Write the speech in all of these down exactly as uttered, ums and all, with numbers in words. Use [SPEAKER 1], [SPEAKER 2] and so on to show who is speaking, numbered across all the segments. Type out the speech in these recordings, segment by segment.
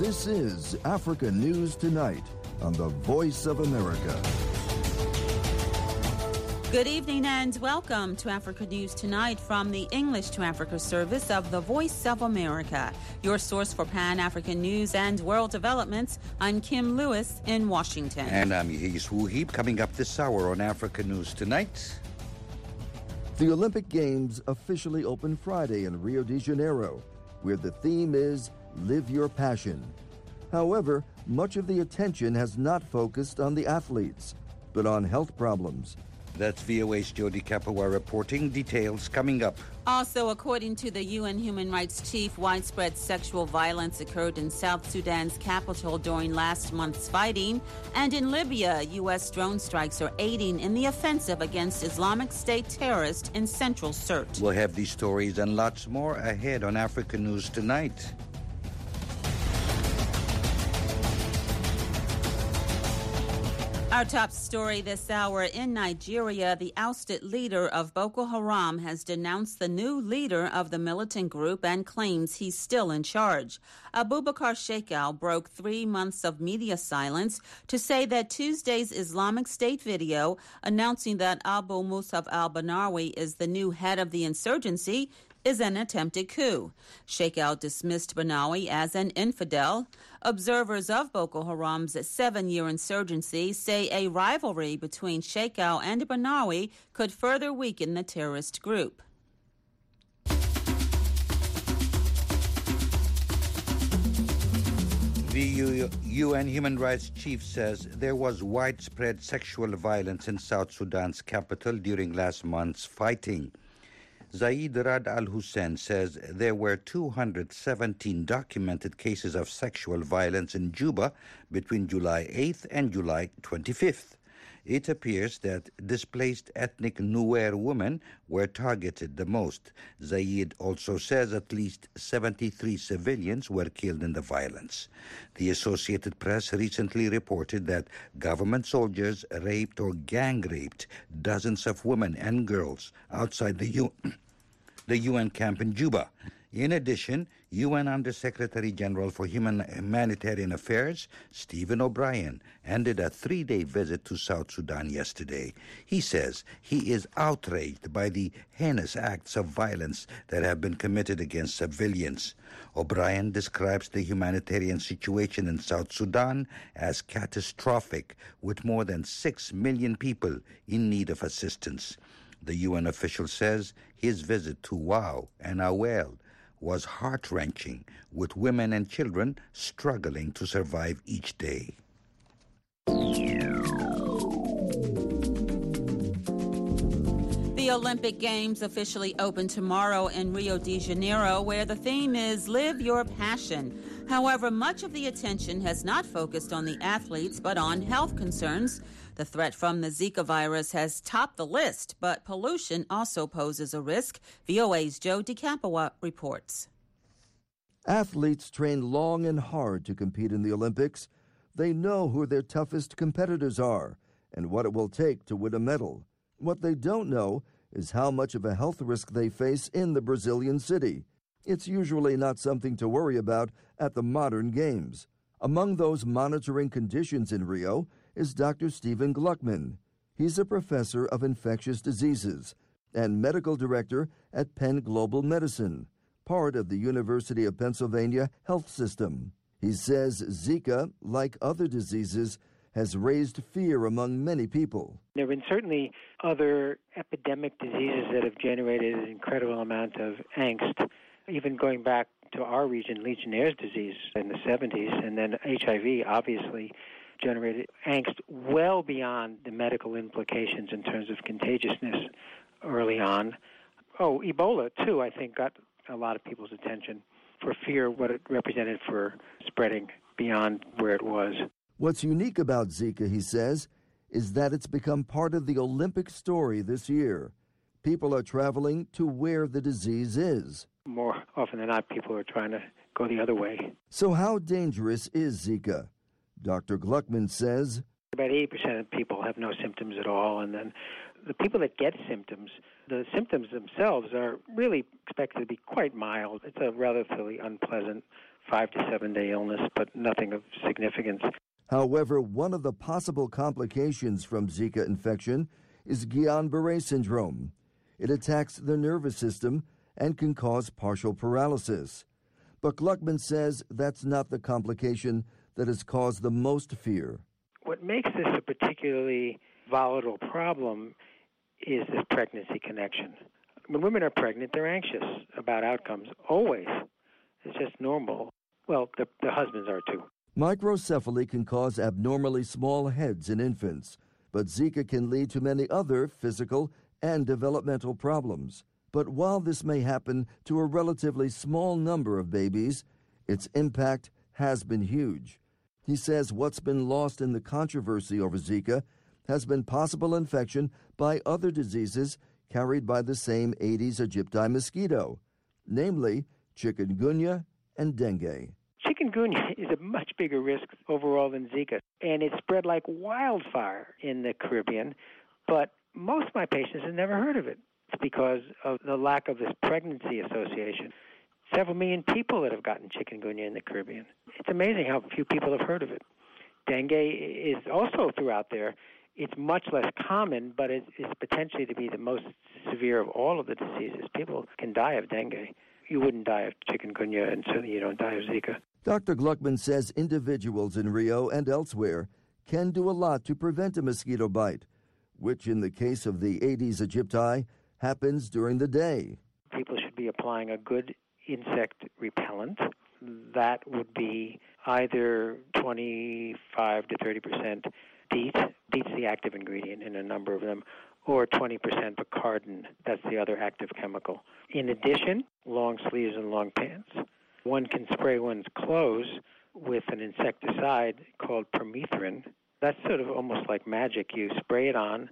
[SPEAKER 1] This is Africa News Tonight on the Voice of America.
[SPEAKER 2] Good evening and welcome to Africa News Tonight from the English to Africa service of the Voice of America, your source for Pan-African news and world developments. I'm Kim Lewis in Washington.
[SPEAKER 3] And I'm Yehis Wuhib. Coming up this hour on Africa News Tonight.
[SPEAKER 1] The Olympic Games officially open Friday in Rio de Janeiro, where the theme is Live Your Passion. However, much of the attention has not focused on the athletes, but on health problems.
[SPEAKER 3] That's V O A's Jody Kapua reporting. Details coming up.
[SPEAKER 2] Also, according to the U N Human Rights Chief, widespread sexual violence occurred in South Sudan's capital during last month's fighting. And in Libya, U S drone strikes are aiding in the offensive against Islamic State terrorists in central Sirte.
[SPEAKER 3] We'll have these stories and lots more ahead on Africa News Tonight.
[SPEAKER 2] Our top story this hour: in Nigeria, the ousted leader of Boko Haram has denounced the new leader of the militant group and claims he's still in charge. Abubakar Shekau broke three months of media silence to say that Tuesday's Islamic State video announcing that Abu Musab al-Banawi is the new head of the insurgency is an attempted coup. Shekau dismissed Banawi as an infidel. Observers of Boko Haram's seven-year insurgency say a rivalry between Shekau and Banawi could further weaken the terrorist group.
[SPEAKER 3] The U N Human Rights Chief says there was widespread sexual violence in South Sudan's capital during last month's fighting. Zaid Rad al-Hussein says there were two hundred seventeen documented cases of sexual violence in Juba between July eighth and July twenty-fifth. It appears that displaced ethnic Nuer women were targeted the most. Zaid also says at least seventy-three civilians were killed in the violence. The Associated Press recently reported that government soldiers raped or gang-raped dozens of women and girls outside the U- the U N camp in Juba. In addition, U N Undersecretary General for Human Humanitarian Affairs, Stephen O'Brien, ended a three-day visit to South Sudan yesterday. He says he is outraged by the heinous acts of violence that have been committed against civilians. O'Brien describes the humanitarian situation in South Sudan as catastrophic, with more than six million people in need of assistance. The U N official says his visit to Wau and Awel was heart-wrenching, with women and children struggling to survive each day.
[SPEAKER 2] The Olympic Games officially open tomorrow in Rio de Janeiro, where the theme is Live Your Passion. However, much of the attention has not focused on the athletes, but on health concerns. The threat from the Zika virus has topped the list, but pollution also poses a risk. V O A's Joe DeCampoa reports.
[SPEAKER 1] Athletes train long and hard to compete in the Olympics. They know who their toughest competitors are and what it will take to win a medal. What they don't know is how much of a health risk they face in the Brazilian city. It's usually not something to worry about at the modern games. Among those monitoring conditions in Rio is Doctor Stephen Gluckman. He's a professor of infectious diseases and medical director at Penn Global Medicine, part of the University of Pennsylvania health system. He says Zika, like other diseases, has raised fear among many people.
[SPEAKER 4] There have been certainly other epidemic diseases that have generated an incredible amount of angst, even going back to our region, Legionnaire's disease in the seventies, and then H I V obviously generated angst well beyond the medical implications in terms of contagiousness early on. Oh, Ebola, too, I think got a lot of people's attention for fear of what it represented for spreading beyond where it was.
[SPEAKER 1] What's unique about Zika, he says, is that it's become part of the Olympic story this year. People are traveling to where the disease is.
[SPEAKER 4] More often than not, people are trying to go the other way.
[SPEAKER 1] So how dangerous is Zika? Doctor Gluckman says
[SPEAKER 4] about eighty percent of people have no symptoms at all. And then the people that get symptoms, the symptoms themselves are really expected to be quite mild. It's a relatively unpleasant five to seven day illness, but nothing of significance.
[SPEAKER 1] However, one of the possible complications from Zika infection is Guillain-Barré syndrome. It attacks the nervous system and can cause partial paralysis. But Gluckman says that's not the complication that has caused the most fear.
[SPEAKER 4] What makes this a particularly volatile problem is this pregnancy connection. When women are pregnant, they're anxious about outcomes, always. It's just normal. Well, the, the husbands are too.
[SPEAKER 1] Microcephaly can cause abnormally small heads in infants, but Zika can lead to many other physical and developmental problems. But while this may happen to a relatively small number of babies, its impact has been huge. He says what's been lost in the controversy over Zika has been possible infection by other diseases carried by the same Aedes aegypti mosquito, namely chikungunya and dengue.
[SPEAKER 4] Chikungunya is a much bigger risk overall than Zika, and it spread like wildfire in the Caribbean, but most of my patients have never heard of it. It's because of the lack of this pregnancy association. Several million people that have gotten chikungunya in the Caribbean. It's amazing how few people have heard of it. Dengue is also throughout there. It's much less common, but it is potentially to be the most severe of all of the diseases. People can die of dengue. You wouldn't die of chikungunya, and certainly you don't die of Zika.
[SPEAKER 1] Doctor Gluckman says individuals in Rio and elsewhere can do a lot to prevent a mosquito bite, which in the case of the Aedes aegypti happens during the day.
[SPEAKER 4] People should be applying a good insect repellent. That would be either twenty-five to thirty percent DEET. DEET's the active ingredient in a number of them, or twenty percent Bicardin. That's the other active chemical. In addition, long sleeves and long pants. One can spray one's clothes with an insecticide called permethrin. That's sort of almost like magic. You spray it on,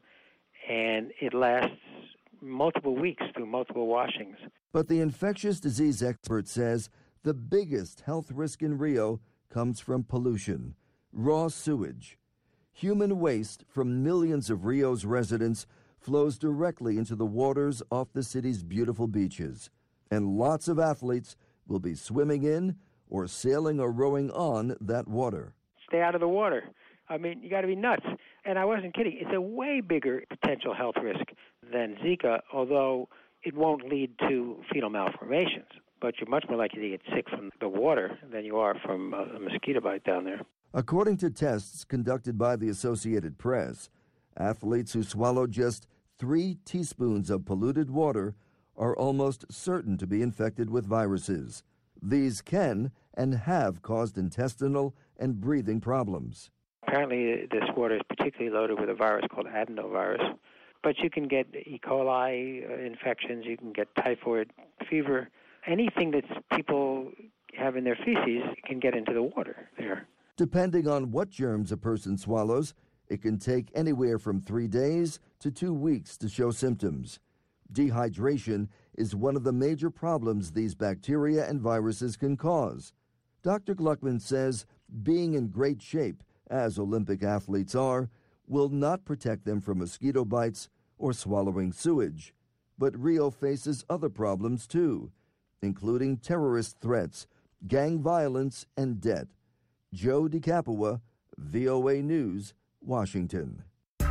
[SPEAKER 4] and it lasts multiple weeks through multiple washings.
[SPEAKER 1] But the infectious disease expert says the biggest health risk in Rio comes from pollution, raw sewage. Human waste from millions of Rio's residents flows directly into the waters off the city's beautiful beaches, and lots of athletes will be swimming in or sailing or rowing on that water.
[SPEAKER 4] Stay out of the water. I mean, you got to be nuts. And I wasn't kidding. It's a way bigger potential health risk than Zika, although it won't lead to fetal malformations. But you're much more likely to get sick from the water than you are from a mosquito bite down there.
[SPEAKER 1] According to tests conducted by the Associated Press, athletes who swallow just three teaspoons of polluted water are almost certain to be infected with viruses. These can and have caused intestinal and breathing problems.
[SPEAKER 4] Apparently, this water is particularly loaded with a virus called adenovirus. But you can get E. coli infections, you can get typhoid fever. Anything that people have in their feces can get into the water there.
[SPEAKER 1] Depending on what germs a person swallows, it can take anywhere from three days to two weeks to show symptoms. Dehydration is one of the major problems these bacteria and viruses can cause. Doctor Gluckman says being in great shape, as Olympic athletes are, will not protect them from mosquito bites or swallowing sewage. But Rio faces other problems too, including terrorist threats, gang violence, and debt. Joe DiCapua, V O A News, Washington.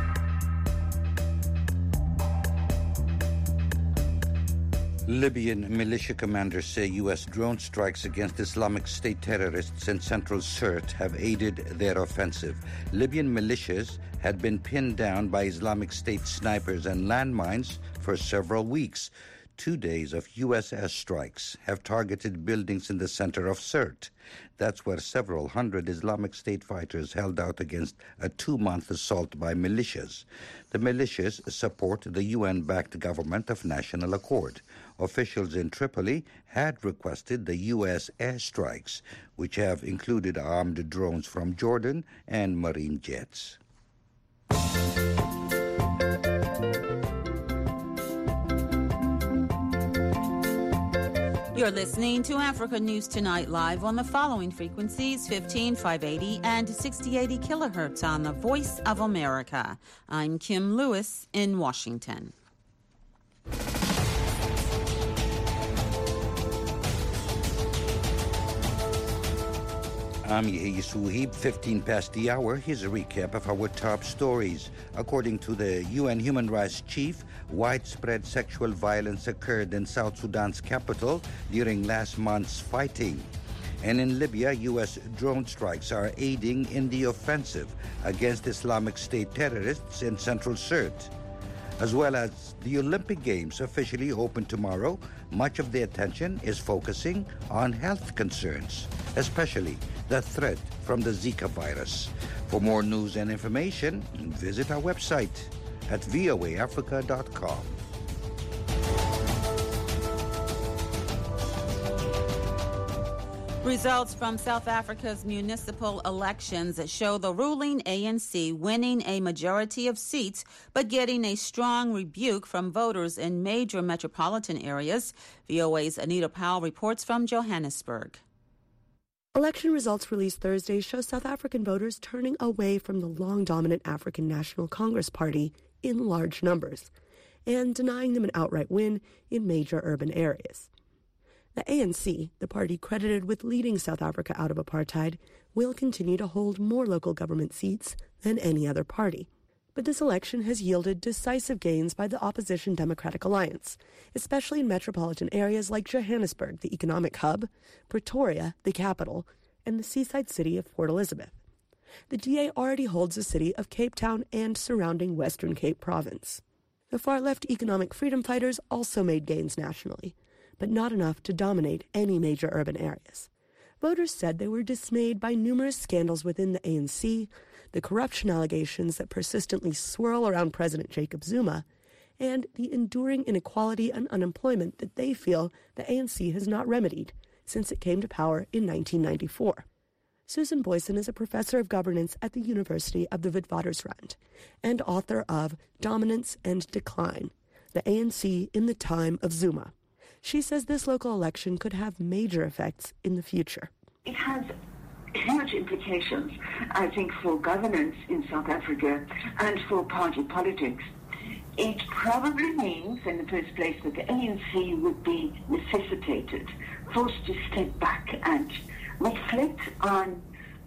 [SPEAKER 3] Libyan militia commanders say U S drone strikes against Islamic State terrorists in central Sirte have aided their offensive. Libyan militias had been pinned down by Islamic State snipers and landmines for several weeks. Two days of U S airstrikes have targeted buildings in the center of Sirte. That's where several hundred Islamic State fighters held out against a two-month assault by militias. The militias support the U N-backed government of national accord. Officials in Tripoli had requested the U S airstrikes, which have included armed drones from Jordan and marine jets.
[SPEAKER 2] You're listening to Africa News Tonight live on the following frequencies: fifteen five eighty and sixty eighty kilohertz on the Voice of America. I'm Kim Lewis in Washington.
[SPEAKER 3] I'm Yehi Suhib, fifteen past the hour. Here's a recap of our top stories. According to the U N Human Rights Chief, widespread sexual violence occurred in South Sudan's capital during last month's fighting. And in Libya, U S drone strikes are aiding in the offensive against Islamic State terrorists in Central Sirte. As well as the Olympic Games officially open tomorrow, much of the attention is focusing on health concerns, especially the threat from the Zika virus. For more news and information, visit our website at v o a africa dot com.
[SPEAKER 2] Results from South Africa's municipal elections show the ruling A N C winning a majority of seats, but getting a strong rebuke from voters in major metropolitan areas. V O A's Anita Powell reports from Johannesburg.
[SPEAKER 5] Election results released Thursday show South African voters turning away from the long-dominant African National Congress Party in large numbers and denying them an outright win in major urban areas. The A N C, the party credited with leading South Africa out of apartheid, will continue to hold more local government seats than any other party. But this election has yielded decisive gains by the opposition Democratic Alliance, especially in metropolitan areas like Johannesburg, the economic hub, Pretoria, the capital, and the seaside city of Port Elizabeth. The D A already holds the city of Cape Town and surrounding Western Cape Province. The far-left economic freedom fighters also made gains nationally, but not enough to dominate any major urban areas. Voters said they were dismayed by numerous scandals within the A N C, the corruption allegations that persistently swirl around President Jacob Zuma, and the enduring inequality and unemployment that they feel the A N C has not remedied since it came to power in nineteen ninety-four. Susan Boyson is a professor of governance at the University of the Witwatersrand and author of Dominance and Decline, the A N C in the Time of Zuma. She says this local election could have major effects in the future.
[SPEAKER 6] It has huge implications, I think, for governance in South Africa and for party politics. It probably means, in the first place, that the A N C would be necessitated, forced to step back and reflect on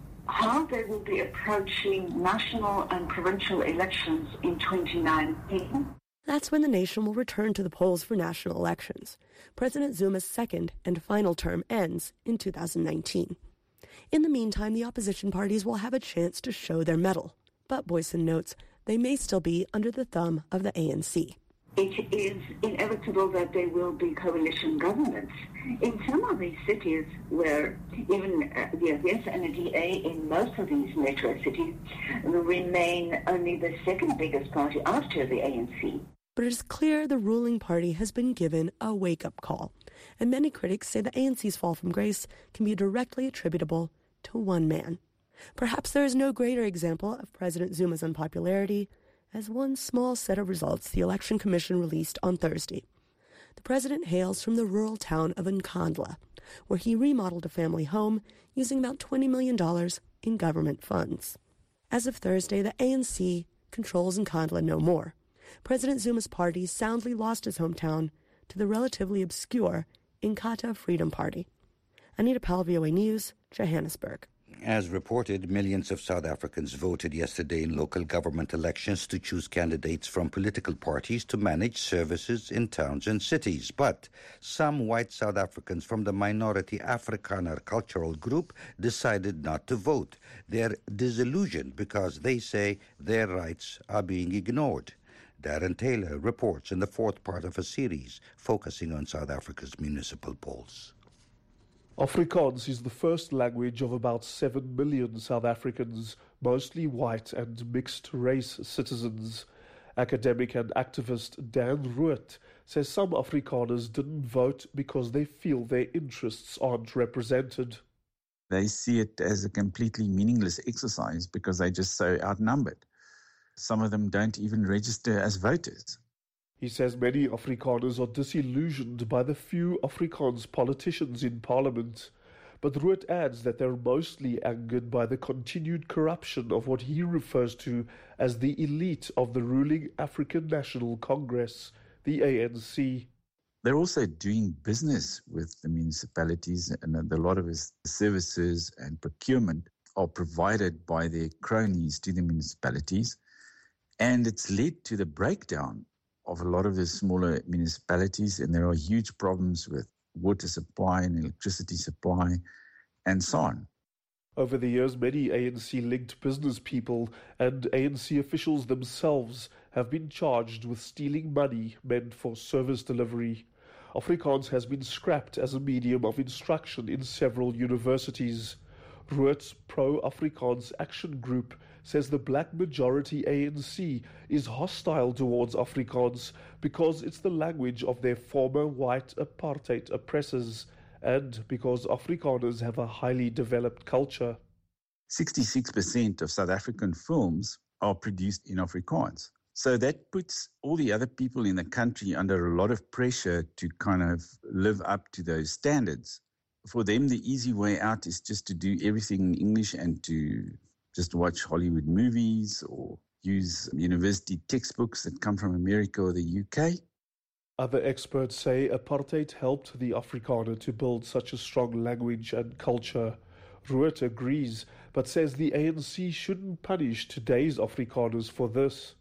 [SPEAKER 6] how they will be approaching national and provincial elections in twenty nineteen.
[SPEAKER 5] That's when the nation will return to the polls for national elections. President Zuma's second and final term ends in two thousand nineteen. In the meantime, the opposition parties will have a chance to show their mettle. But Boyson notes they may still be under the thumb of the A N C.
[SPEAKER 6] It is inevitable that there will be coalition governments. In some of these cities where even uh, the F S and the D A in most of these metro cities remain only the second biggest party after the A N C.
[SPEAKER 5] But it is clear the ruling party has been given a wake-up call, and many critics say the A N C's fall from grace can be directly attributable to one man. Perhaps there is no greater example of President Zuma's unpopularity as one small set of results the Election Commission released on Thursday. The president hails from the rural town of Nkandla, where he remodeled a family home using about twenty million dollars in government funds. As of Thursday, the A N C controls Nkandla no more. President Zuma's party soundly lost his hometown to the relatively obscure Inkatha Freedom Party. Anita Powell, V O A News, Johannesburg.
[SPEAKER 3] As reported, millions of South Africans voted yesterday in local government elections to choose candidates from political parties to manage services in towns and cities. But some white South Africans from the minority Afrikaner cultural group decided not to vote. They're disillusioned because they say their rights are being ignored. Darren Taylor reports in the fourth part of a series focusing on South Africa's municipal polls.
[SPEAKER 7] Afrikaans is the first language of about seven million South Africans, mostly white and mixed-race citizens. Academic and activist Dan Root says some Afrikaners didn't vote because they feel their interests aren't represented.
[SPEAKER 8] They see it as a completely meaningless exercise because they're just so outnumbered. Some of them don't even register as voters.
[SPEAKER 7] He says many Afrikaners are disillusioned by the few Afrikaans politicians in parliament, but Ruud adds that they're mostly angered by the continued corruption of what he refers to as the elite of the ruling African National Congress, the A N C.
[SPEAKER 8] They're also doing business with the municipalities, and a lot of his services and procurement are provided by their cronies to the municipalities, and it's led to the breakdown of a lot of the smaller municipalities, and there are huge problems with water supply and electricity supply and so on.
[SPEAKER 7] Over the years, many A N C-linked business people and A N C officials themselves have been charged with stealing money meant for service delivery. Afrikaans has been scrapped as a medium of instruction in several universities. Ruud's Pro-Afrikaans Action Group says the black majority A N C is hostile towards Afrikaans because it's the language of their former white apartheid oppressors and because Afrikaners have a highly developed culture.
[SPEAKER 8] sixty-six percent of South African films are produced in Afrikaans. So that puts all the other people in the country under a lot of pressure to kind of live up to those standards. For them, the easy way out is just to do everything in English and to just watch Hollywood movies or use university textbooks that come from America or the U K.
[SPEAKER 7] Other experts say apartheid helped the Afrikaner to build such a strong language and culture. Ruud agrees, but says the A N C shouldn't punish today's Afrikaners for this.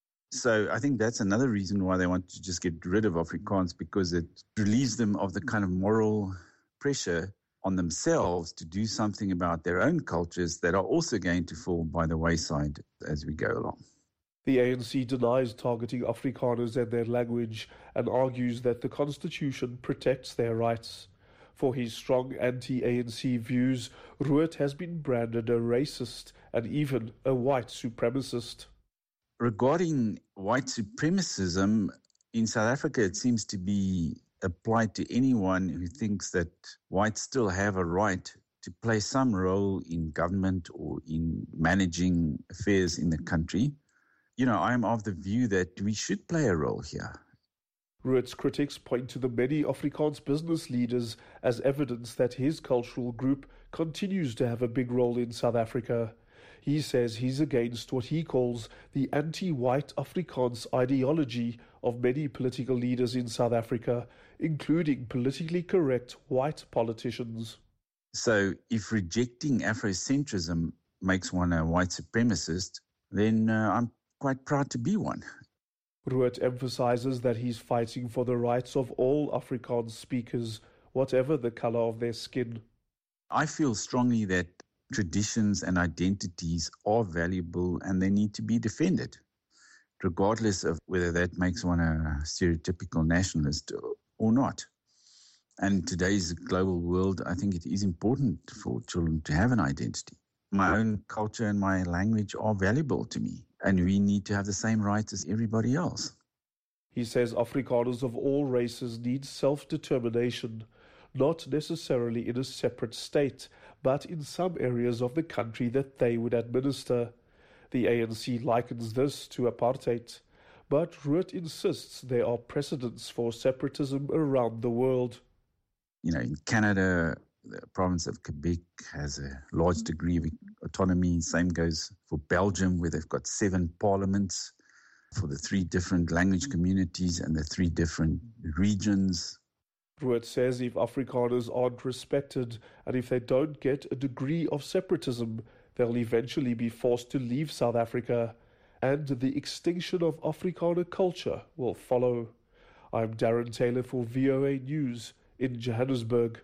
[SPEAKER 8] So I think that's another reason why they want to just get rid of Afrikaans, because it relieves them of the kind of moral pressure on themselves to do something about their own cultures that are also going to fall by the wayside as we go along.
[SPEAKER 7] The A N C denies targeting Afrikaners and their language and argues that the Constitution protects their rights. For his strong anti-A N C views, Ruud has been branded a racist and even a white supremacist.
[SPEAKER 8] Regarding white supremacism, in South Africa it seems to be applied to anyone who thinks that whites still have a right to play some role in government or in managing affairs in the country. You know, I am of the view that we should play a role here.
[SPEAKER 7] Ruud's critics point to the many Afrikaans business leaders as evidence that his cultural group continues to have a big role in South Africa. He says he's against what he calls the anti-white Afrikaans ideology of many political leaders in South Africa, including politically correct white politicians.
[SPEAKER 8] So if rejecting Afrocentrism makes one a white supremacist, then uh, I'm quite proud to be one.
[SPEAKER 7] Ruud emphasizes that he's fighting for the rights of all Afrikaans speakers, whatever the color of their skin.
[SPEAKER 8] I feel strongly that traditions and identities are valuable and they need to be defended, regardless of whether that makes one a stereotypical nationalist or not. And in today's global world, I think it is important for children to have an identity. My own culture and my language are valuable to me, and we need to have the same rights as everybody else.
[SPEAKER 7] He says Afrikaners of all races need self-determination, not necessarily in a separate state, but in some areas of the country that they would administer. The A N C likens this to apartheid, but Ruud insists there are precedents for separatism around the world.
[SPEAKER 8] You know, in Canada, the province of Quebec has a large degree of autonomy. Same goes for Belgium, where they've got seven parliaments for the three different language communities and the three different regions.
[SPEAKER 7] Ruud says if Afrikaners aren't respected and if they don't get a degree of separatism, they'll eventually be forced to leave South Africa, and the extinction of Afrikaner culture will follow. I'm Darren Taylor for V O A News in Johannesburg.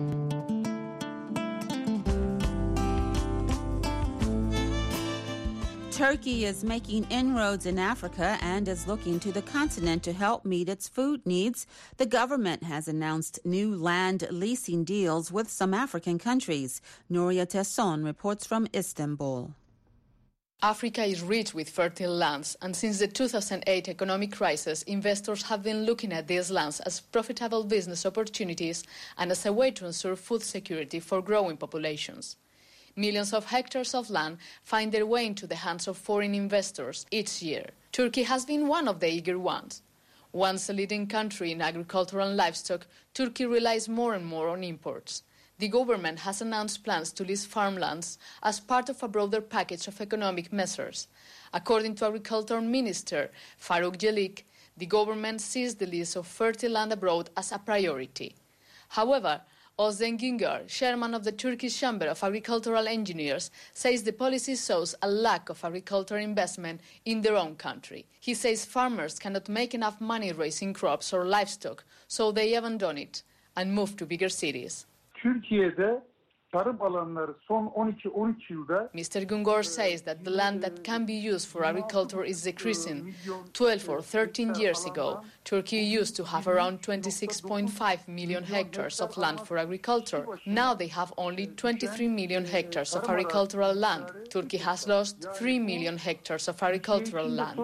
[SPEAKER 2] Turkey is making inroads in Africa and is looking to the continent to help meet its food needs. The government has announced new land leasing deals with some African countries. Nuria Tesson reports from Istanbul.
[SPEAKER 9] Africa is rich with fertile lands, and since the two thousand eight economic crisis, investors have been looking at these lands as profitable business opportunities and as a way to ensure food security for growing populations. Millions of hectares of land find their way into the hands of foreign investors each year. Turkey has been one of the eager ones. Once a leading country in agriculture and livestock, Turkey relies more and more on imports. The government has announced plans to lease farmlands as part of a broader package of economic measures. According to Agriculture Minister Faruk Jelik, the government sees the lease of fertile land abroad as a priority. However, Ozden Güngör, chairman of the Turkish Chamber of Agricultural Engineers, says the policy shows a lack of agricultural investment in their own country. He says farmers cannot make enough money raising crops or livestock, so they abandon it and move to bigger cities.
[SPEAKER 10] Türkiye'de tarım alanları son on iki on üç yılda
[SPEAKER 9] Mister Güngör says that the land that can be used for agriculture is decreasing. twelve or thirteen years ago, Turkey used to have around twenty-six point five million hectares of land for agriculture. Now they have only twenty-three million hectares of agricultural land. Turkey has lost three million hectares of agricultural land.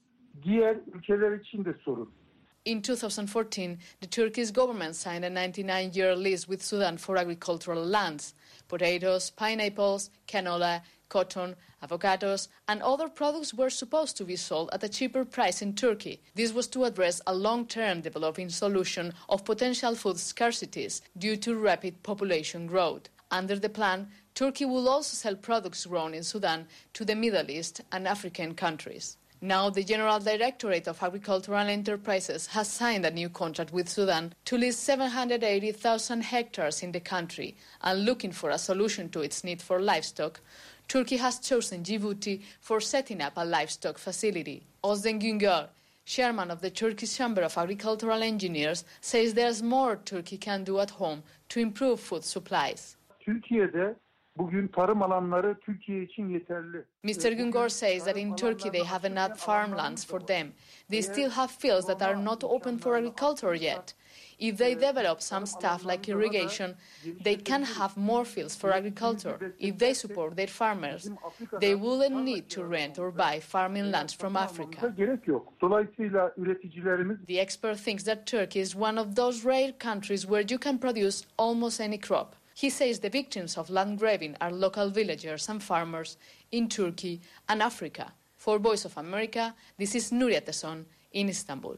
[SPEAKER 10] Diğer ülkeler için de sorun.
[SPEAKER 9] In two thousand fourteen, the Turkish government signed a ninety-nine year lease with Sudan for agricultural lands. Potatoes, pineapples, canola, cotton, avocados, and other products were supposed to be sold at a cheaper price in Turkey. This was to address a long-term developing solution of potential food scarcities due to rapid population growth. Under the plan, Turkey will also sell products grown in Sudan to the Middle East and African countries. Now, the General Directorate of Agricultural Enterprises has signed a new contract with Sudan to lease seven hundred eighty thousand hectares in the country, and looking for a solution to its need for livestock, Turkey has chosen Djibouti for setting up a livestock facility. Ozden Güngör, chairman of the Turkish Chamber of Agricultural Engineers, says there's more Turkey can do at home to improve food supplies.
[SPEAKER 10] Türkiye'de bugün tarım alanları Türkiye için yeterli.
[SPEAKER 9] Mister Güngör says that in Turkey they have enough farmlands for them. They still have fields that are not open for agriculture yet. If they develop some stuff like irrigation, they can have more fields for agriculture. If they support their farmers, they wouldn't need to rent or buy farming lands from Africa.
[SPEAKER 10] Dolayısıyla üreticilerimiz
[SPEAKER 9] The expert thinks that Turkey is one of those rare countries where you can produce almost any crop. He says the victims of land grabbing are local villagers and farmers in Turkey and Africa. For Voice of America, this is Nuria Teson in Istanbul.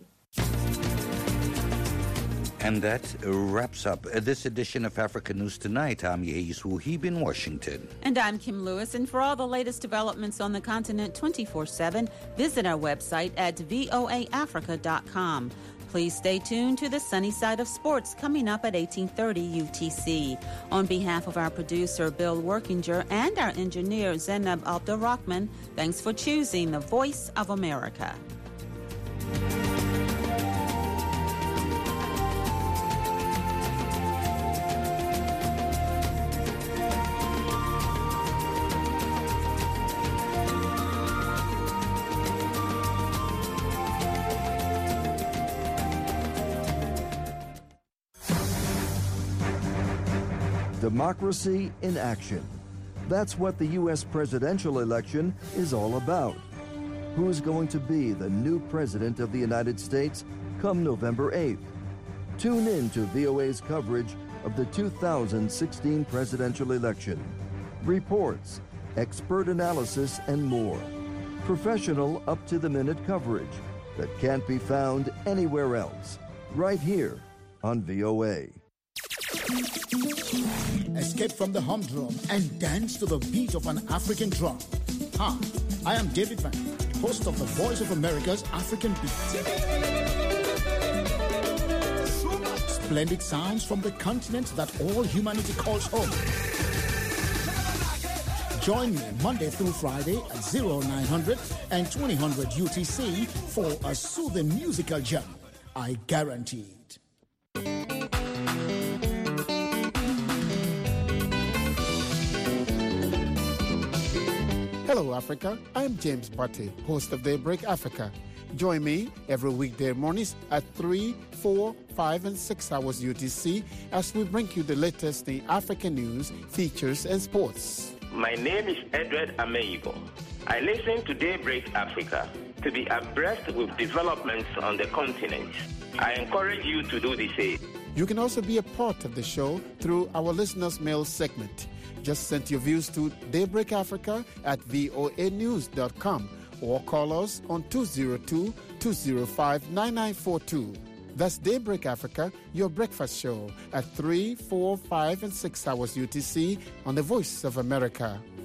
[SPEAKER 3] And that wraps up this edition of Africa News Tonight. I'm Yeis Wuhib in Washington.
[SPEAKER 2] And I'm Kim Lewis. And for all the latest developments on the continent twenty-four seven, visit our website at voa africa dot com. Please stay tuned to the Sunny Side of Sports coming up at eighteen thirty U T C. On behalf of our producer, Bill Workinger, and our engineer, Zainab Abdurrahman, thanks for choosing the Voice of America.
[SPEAKER 1] Democracy in action. That's what the U S presidential election is all about. Who's going to be the new president of the United States come November eighth? Tune in to V O A's coverage of the two thousand sixteen presidential election. Reports, expert analysis, and more. Professional, up-to-the-minute coverage that can't be found anywhere else. Right here on V O A.
[SPEAKER 11] Escape from the humdrum and dance to the beat of an African drum. Hi, I am David Van, host of the Voice of America's African Beat. Splendid sounds from the continent that all humanity calls home. Join me Monday through Friday at oh nine hundred and twenty hundred U T C for a soothing musical jam. I guarantee it.
[SPEAKER 12] Hello, Africa. I'm James Bate, host of Daybreak Africa. Join me every weekday mornings at three, four, five, and six hours U T C as we bring you the latest in African news, features, and sports.
[SPEAKER 13] My name is Edward Ameibo. I listen to Daybreak Africa to be abreast with developments on the continent. I encourage you to do the same.
[SPEAKER 12] You can also be a part of the show through our listeners' mail segment. Just send your views to Daybreak Africa at voa news dot com or call us on two oh two, two oh five, nine nine four two. That's Daybreak Africa, your breakfast show at three, four, five, and six hours U T C on the Voice of America.